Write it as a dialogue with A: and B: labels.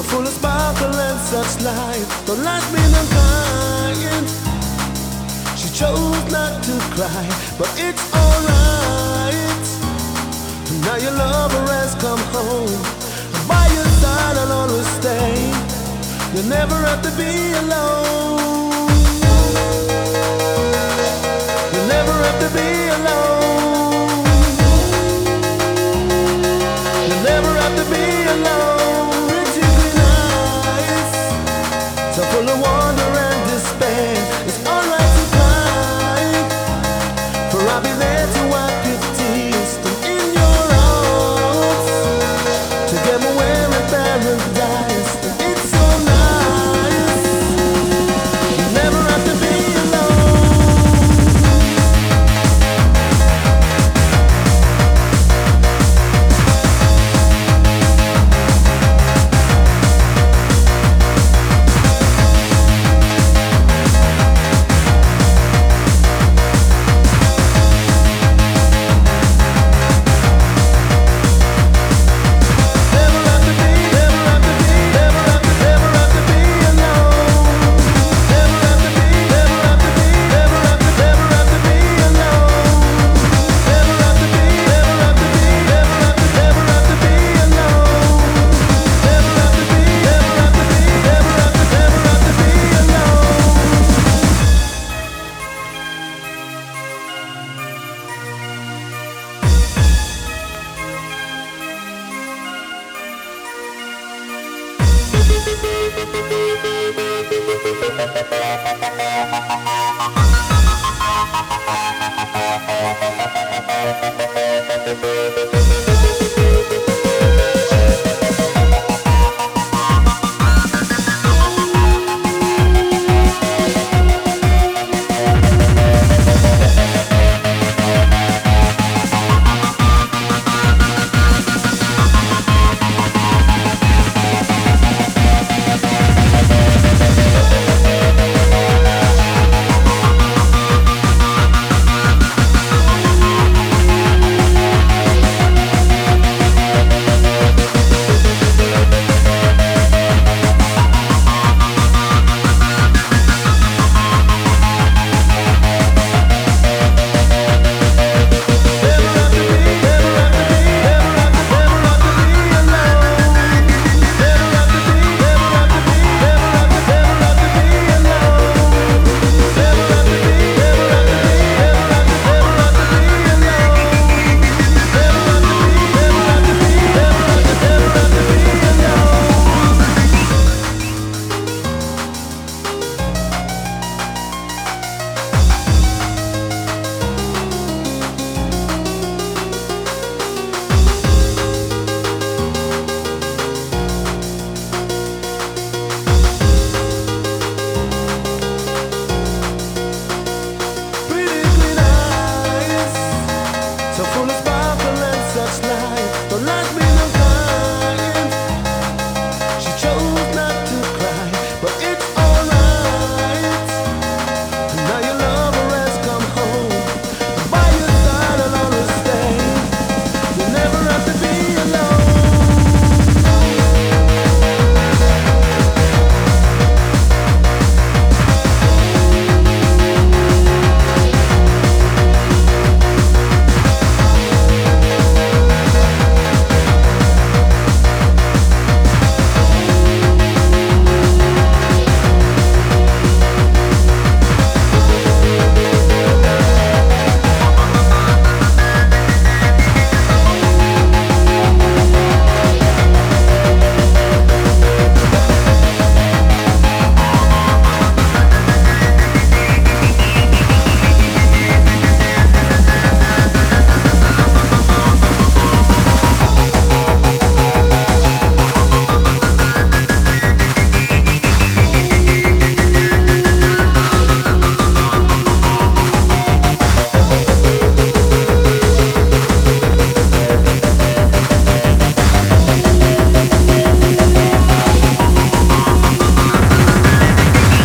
A: full of sparkle and such light. Don't like being unkind. She chose not to cry, but it's alright. Now your lover has come home. By your side I'll always stay. You'll never have to be alone. You'll never have to be alone. You'll never have to be alone. It's green eyes, so full of wonder and despair. It's alright to cry, for I'll be there to wipe your tears from in your arms, together we're in paradise. It's so nice. You never have to be alone.